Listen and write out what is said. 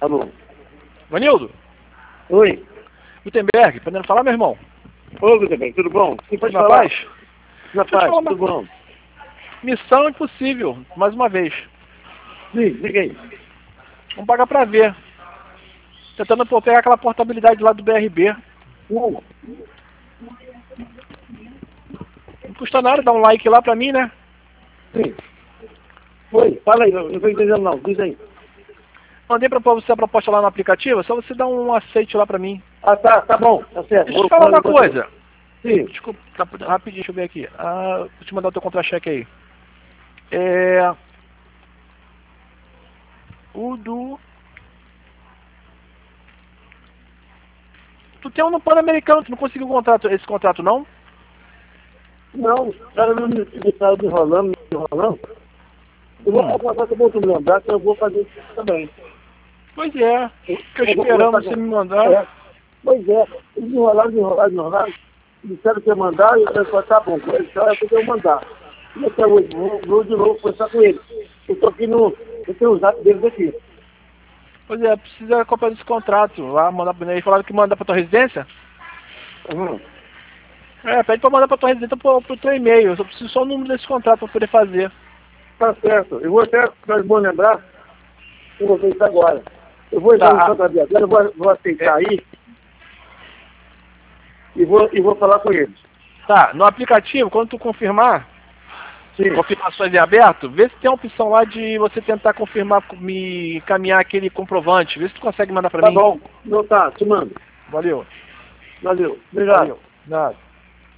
Alô? Vanildo? Oi. Gutenberg, podendo falar, meu irmão? Ô, Gutenberg, tudo bom? Quem pode Na falar? paz? Na Deixa eu te paz, falar tudo bom? Missão impossível, mais uma vez. Sim, diga aí. Vamos pagar pra ver. Tentando pegar aquela portabilidade lá do BRB. Não custa nada dar um like lá pra mim, né? Sim. Oi, fala aí, eu não tô entendendo não, diz aí. Mandei pra você a proposta lá no aplicativo, é só você dar um aceite lá pra mim. Ah, tá bom, tá certo. Deixa eu te falar uma coisa. Sim. Desculpa, rapidinho, deixa eu ver aqui. Vou te mandar o teu contra-cheque aí. O do... Tu tem um no Pan-Americano, tu não conseguiu esse contrato, não? Não, o cara não me estava enrolando. Eu vou passar que eu vou te lembrar que eu vou fazer isso também. Pois é, fica esperando você me mandar. Pois é, eles enrolaram. Disseram que ia mandar, e eu falei, tá bom, então eu mandar. E até hoje, vou de novo conversar com eles. Eu tô aqui eu tenho os dados deles aqui. Pois é, precisa comprar esse contrato lá, mandar pra ele. Falaram que manda pra tua residência? Uhum. Pede pra mandar pra tua residência pro teu e-mail. Eu só preciso só o número desse contrato pra poder fazer. Tá certo, eu vou até, mas bom lembrar, eu vou ver isso agora. Eu vou entrar no contrato agora, eu vou aceitar aí e vou falar com eles. Tá, no aplicativo, quando tu confirmar, confirmações em aberto, vê se tem a opção lá de você tentar confirmar, me encaminhar aquele comprovante. Vê se tu consegue mandar pra mim. Tá bom, não tá, te mando. Valeu. Valeu, obrigado. Valeu. Nada.